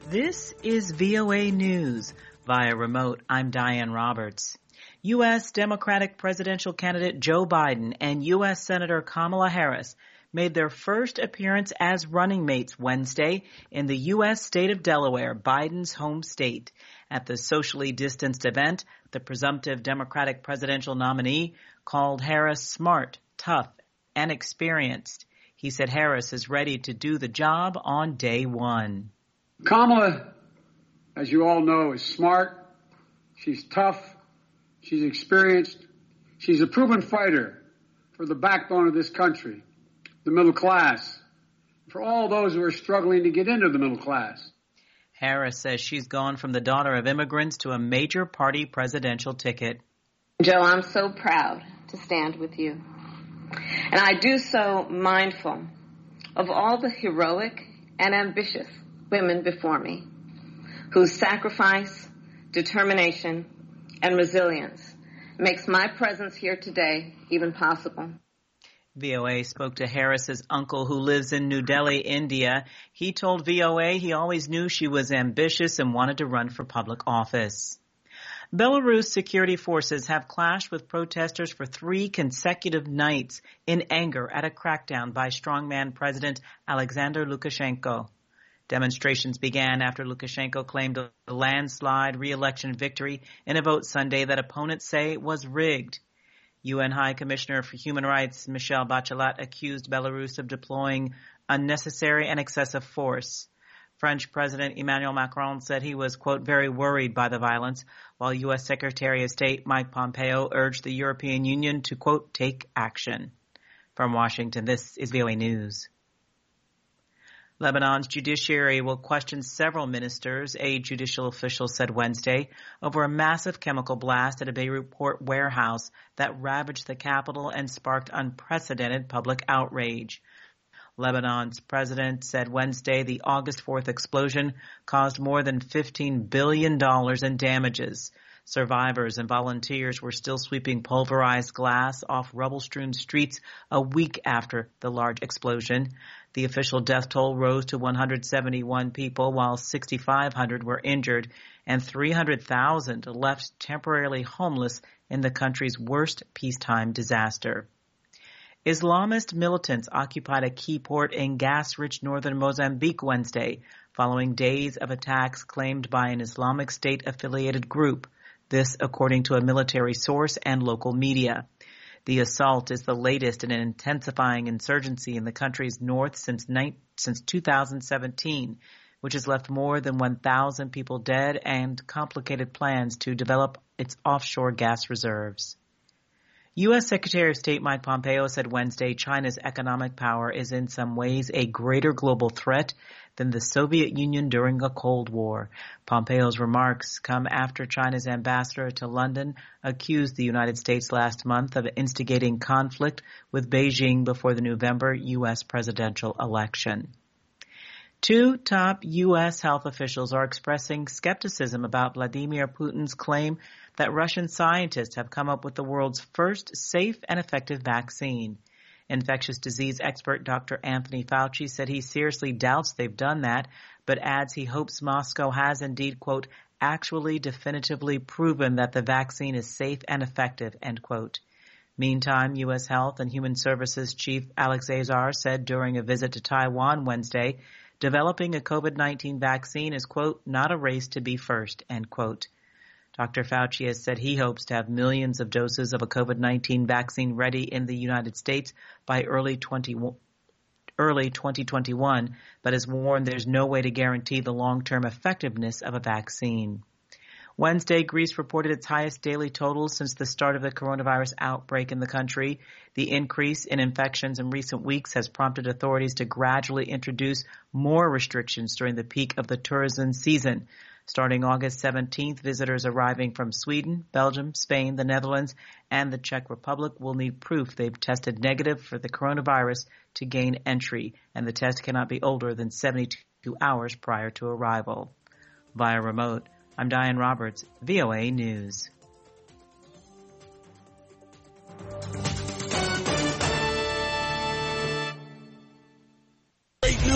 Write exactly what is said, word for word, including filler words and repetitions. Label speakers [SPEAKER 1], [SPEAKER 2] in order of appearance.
[SPEAKER 1] This is V O A News. Via remote, I'm Diane Roberts. U S Democratic presidential candidate Joe Biden and U S Senator Kamala Harris made their first appearance as running mates Wednesday in the U S state of Delaware, Biden's home state. At the socially distanced event, the presumptive Democratic presidential nominee called Harris smart, tough, and experienced. He said Harris is ready to do the job on day one.
[SPEAKER 2] Kamala, as you all know, is smart, she's tough, she's experienced, she's a proven fighter for the backbone of this country, the middle class, for all those who are struggling to get into the middle class.
[SPEAKER 1] Harris says she's gone from the daughter of immigrants to a major party presidential ticket.
[SPEAKER 3] Joe, I'm so proud to stand with you. And I do so mindful of all the heroic and ambitious women before me, whose sacrifice, determination, and resilience makes my presence here today even possible.
[SPEAKER 1] V O A spoke to Harris's uncle who lives in New Delhi, India. He told V O A he always knew she was ambitious and wanted to run for public office. Belarus security forces have clashed with protesters for three consecutive nights in anger at a crackdown by strongman President Alexander Lukashenko. Demonstrations began after Lukashenko claimed a landslide re-election victory in a vote Sunday that opponents say was rigged. U N High Commissioner for Human Rights Michelle Bachelet accused Belarus of deploying unnecessary and excessive force. French President Emmanuel Macron said he was, quote, very worried by the violence, while U S Secretary of State Mike Pompeo urged the European Union to, quote, take action. From Washington, this is V O A News. Lebanon's judiciary will question several ministers, a judicial official said Wednesday, over a massive chemical blast at a Beirut port warehouse that ravaged the capital and sparked unprecedented public outrage. Lebanon's president said Wednesday the August fourth explosion caused more than fifteen billion dollars in damages. Survivors and volunteers were still sweeping pulverized glass off rubble-strewn streets a week after the large explosion. The official death toll rose to one hundred seventy-one people, while six thousand five hundred were injured, and three hundred thousand left temporarily homeless in the country's worst peacetime disaster. Islamist militants occupied a key port in gas-rich northern Mozambique Wednesday, following days of attacks claimed by an Islamic State-affiliated group. This, according to a military source and local media. The assault is the latest in an intensifying insurgency in the country's north since, since two thousand seventeen, which has left more than one thousand people dead and complicated plans to develop its offshore gas reserves. U S Secretary of State Mike Pompeo said Wednesday China's economic power is in some ways a greater global threat than the Soviet Union during a Cold War. Pompeo's remarks come after China's ambassador to London accused the United States last month of instigating conflict with Beijing before the November U S presidential election. Two top U S health officials are expressing skepticism about Vladimir Putin's claim that Russian scientists have come up with the world's first safe and effective vaccine. Infectious disease expert Doctor Anthony Fauci said he seriously doubts they've done that, but adds he hopes Moscow has indeed, quote, actually definitively proven that the vaccine is safe and effective, end quote. Meantime, U S Health and Human Services Chief Alex Azar said during a visit to Taiwan Wednesday, developing a COVID nineteen vaccine is, quote, not a race to be first, end quote. Doctor Fauci has said he hopes to have millions of doses of a COVID nineteen vaccine ready in the United States by early, twenty, early twenty twenty-one, but has warned there's no way to guarantee the long-term effectiveness of a vaccine. Wednesday, Greece reported its highest daily total since the start of the coronavirus outbreak in the country. The increase in infections in recent weeks has prompted authorities to gradually introduce more restrictions during the peak of the tourism season. Starting August seventeenth, visitors arriving from Sweden, Belgium, Spain, the Netherlands, and the Czech Republic will need proof they've tested negative for the coronavirus to gain entry, and the test cannot be older than seventy-two hours prior to arrival. Via remote, I'm Diane Roberts, V O A News.